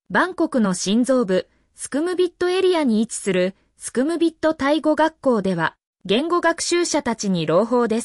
バンコクの心臓部、スクムビットエリアに位置するスクムビットタイ語学校では、言語学習者たちに朗報です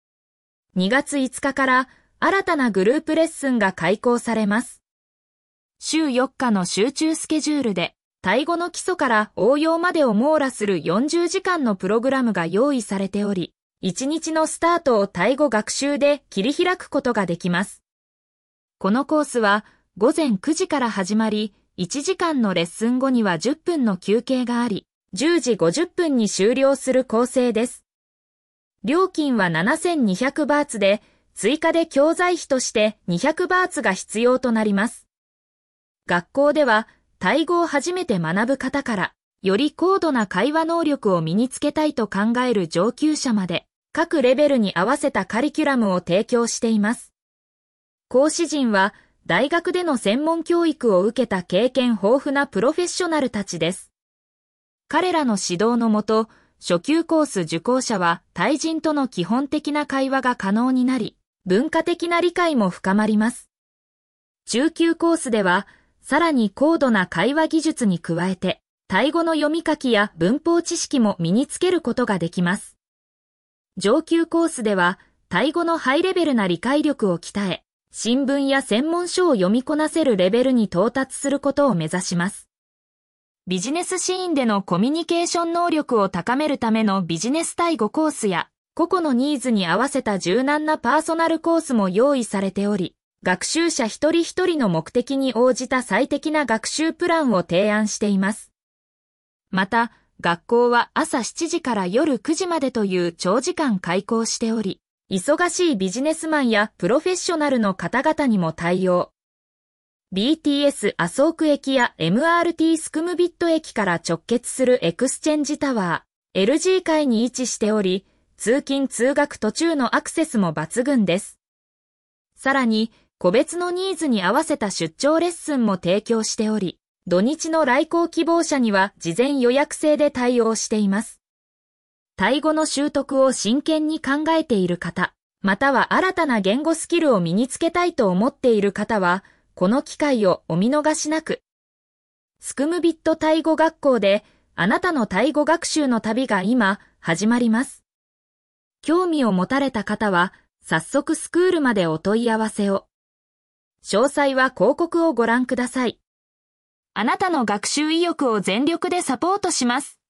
。2月5日から新たなグループレッスンが開講されます。週4日の集中スケジュールで、タイ語の基礎から応用までを網羅する40時間のプログラムが用意されており、1日のスタートをタイ語学習で切り開くことができます。このコースは午前9時から始まり、1時間のレッスン後には10分の休憩があり、10時50分に終了する構成です。料金は7200バーツで、追加で教材費として200バーツが必要となります。学校では、タイ語を初めて学ぶ方から、より高度な会話能力を身につけたいと考える上級者まで、各レベルに合わせたカリキュラムを提供しています。講師陣は、大学での専門教育を受けた経験豊富なプロフェッショナルたちです。彼らの指導のもと、初級コース受講者はタイ人との基本的な会話が可能になり、文化的な理解も深まります。中級コースでは、さらに高度な会話技術に加えて、タイ語の読み書きや文法知識も身につけることができます。上級コースでは、タイ語のハイレベルな理解力を鍛え、新聞や専門書を読みこなせるレベルに到達することを目指します。ビジネスシーンでのコミュニケーション能力を高めるためのビジネスタイ語コースや、個々のニーズに合わせた柔軟なパーソナルコースも用意されており、学習者一人一人の目的に応じた最適な学習プランを提案しています。また、学校は朝7時から夜9時までという長時間開講しており、忙しいビジネスマンやプロフェッショナルの方々にも対応。BTS アソーク駅や MRT スクムビット駅から直結するエクスチェンジタワー、LG 階に位置しており、通勤通学途中のアクセスも抜群です。さらに、個別のニーズに合わせた出張レッスンも提供しており、土日の来校希望者には事前予約制で対応しています。タイ語の習得を真剣に考えている方、または新たな言語スキルを身につけたいと思っている方は、この機会をお見逃しなく。スクムビットタイ語学校で、あなたのタイ語学習の旅が今、始まります。興味を持たれた方は、早速スクールまでお問い合わせを。詳細は広告をご覧ください。あなたの学習意欲を全力でサポートします。